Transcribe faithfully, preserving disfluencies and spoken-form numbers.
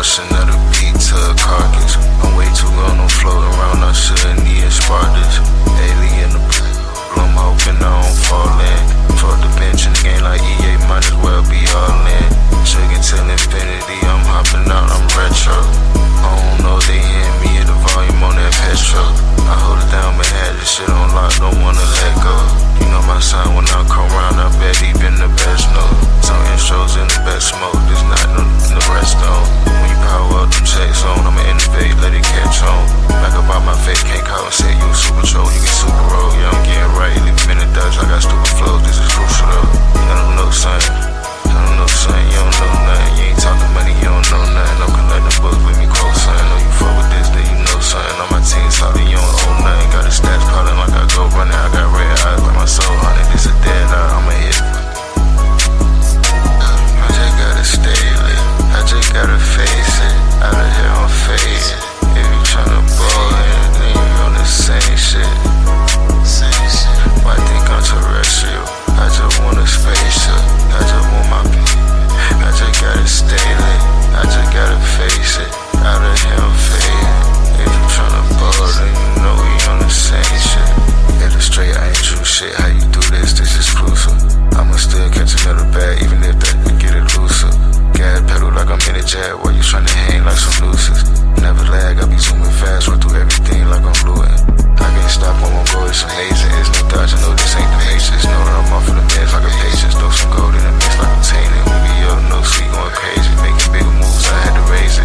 rushing of the beat to a carcass. I'm way too gone, I'm floating around, I shouldn't need Spartans. Alien the I'm hoping I don't fall in. Fuck the bench in the game like E A, might as well be all in. Sugar till infinity, I'm hopping out, I'm retro. I don't know if they hear me in the volume on that petro. I hold it down, but had this shit on lock, don't wanna let go. You know my sign when I come round, I bet even the best know. Some intros in the best smoke, there's not no, no rest on. When you power up them checks on, I'ma innovate, let it catch on. Back up out my face, can't call and say you a super troll, you get super roll. Yeah, I'm getting right, leave me in the dust, I got stupid flows, this is crucial though. I don't know something, I don't know something, you don't know nothing. You ain't talking money, you don't know nothing. I'm collecting books, with me quote something. Know you fuck with this, then you know something. On my team solid, you don't owe nothing. Got the stats calling like I go running, I got red eyes like my soul hunting. This a dead eye, I'ma hit. I just gotta stay lit, I just gotta face it. Out of here I'm fading. If you tryna ball in, then you on the same shit. Same shit. Might think I'm terrestrial, I just want a spaceship. I just want my I just gotta stay lit, I just gotta face it. Out of here I'm fading. If you tryna ball, then you know we on the same shit. Illustrate, I ain't true shit. How you do this? This is crucial. I'ma still catch another bag, even if that can get it looser. Gas pedal like I'm in a jet, while you tryna hang like some nooses. Never lag, I be zooming fast, run through everything like I'm looting. I can't stop, I won't go, it's amazing. It's no dodge, I know this ain't the matrix. Know that I'm off of the meds like a patience. Throw some gold in the mix like I'm tainted. We be up, no sleep, going crazy. Making bigger moves, I had to raise it.